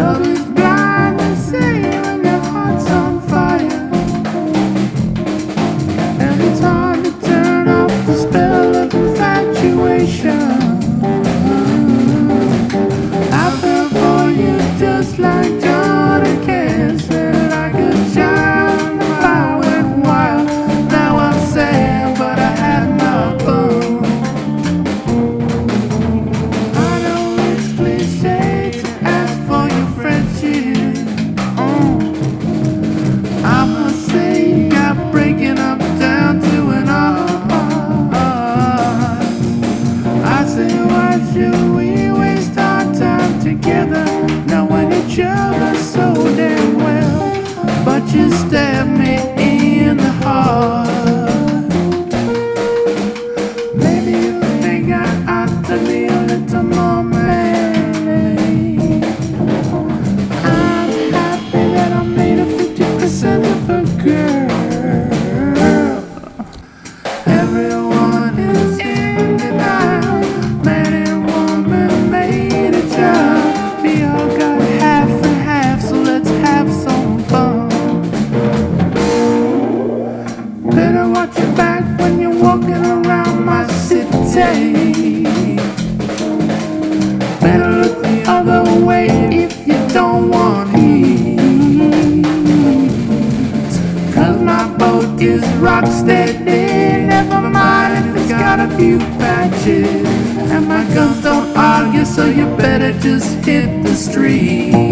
love is blind, they say, when your heart's on fire. And it's hard to turn off the spell of infatuation. I fell for you just like John and Ken said I could shine. The fire went wild, now I'm sad, but I had my fun. I know it's cliche to ask for your friendship. I must say you got breaking up down to an art. I say why should we waste our time together, knowing each other so damn well, but you stab me in the heart. Maybe you think I ought to be a little more man. I'm happy that I made a 50% of a girl. Everyone is in denial. Man and woman made a child. We all got half and half, so let's have some fun. Better watch your back when you're walking around my city. Better look the other way if you don't want heat. Cause my boat is rock steady. Never mind if it's got a few patches. And my guns don't argue, so you better just hit the street.